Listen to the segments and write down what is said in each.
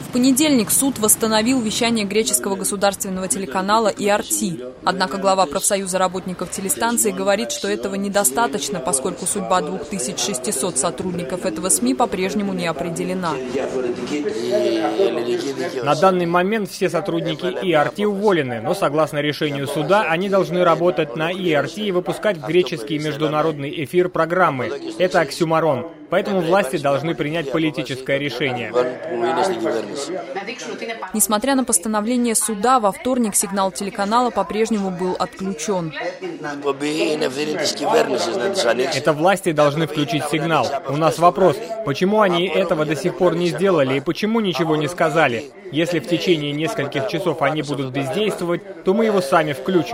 В понедельник суд восстановил вещание греческого государственного телеканала ERT. Однако глава профсоюза работников телестанции говорит, что этого недостаточно, поскольку судьба 2600 сотрудников этого СМИ по-прежнему не определена. На данный момент все сотрудники ERT уволены, но согласно решению суда они должны работать на ERT и выпускать в греческий международный эфир программы. Это оксюморон. Поэтому власти должны принять политическое решение. Несмотря на постановление суда, во вторник сигнал телеканала по-прежнему был отключен. Это власти должны включить сигнал. У нас вопрос, почему они этого до сих пор не сделали и почему ничего не сказали? Если в течение нескольких часов они будут бездействовать, то мы его сами включим.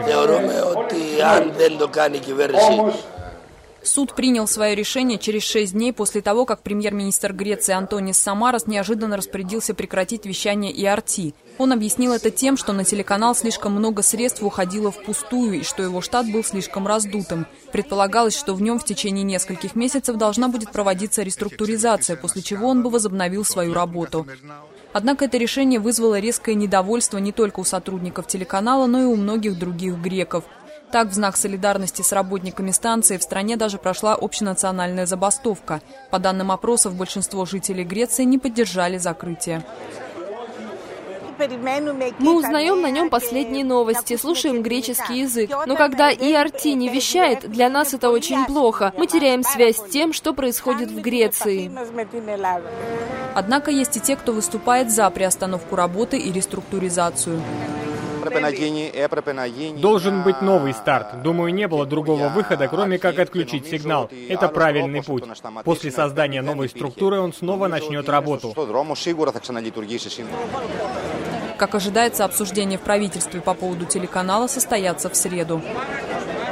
Суд принял свое решение через 6 дней после того, как премьер-министр Греции Антонис Самарас неожиданно распорядился прекратить вещание ERT. Он объяснил это тем, что на телеканал слишком много средств уходило впустую и что его штат был слишком раздутым. Предполагалось, что в нем в течение нескольких месяцев должна будет проводиться реструктуризация, после чего он бы возобновил свою работу. Однако это решение вызвало резкое недовольство не только у сотрудников телеканала, но и у многих других греков. Так, в знак солидарности с работниками станции в стране даже прошла общенациональная забастовка. По данным опросов, большинство жителей Греции не поддержали закрытие. Мы узнаем на нем последние новости, слушаем греческий язык. Но когда ERT не вещает, для нас это очень плохо. Мы теряем связь с тем, что происходит в Греции. Однако есть и те, кто выступает за приостановку работы и реструктуризацию. Должен быть новый старт. Думаю, не было другого выхода, кроме как отключить сигнал. Это правильный путь. После создания новой структуры он снова начнет работу. Как ожидается, обсуждение в правительстве по поводу телеканала состоятся в среду.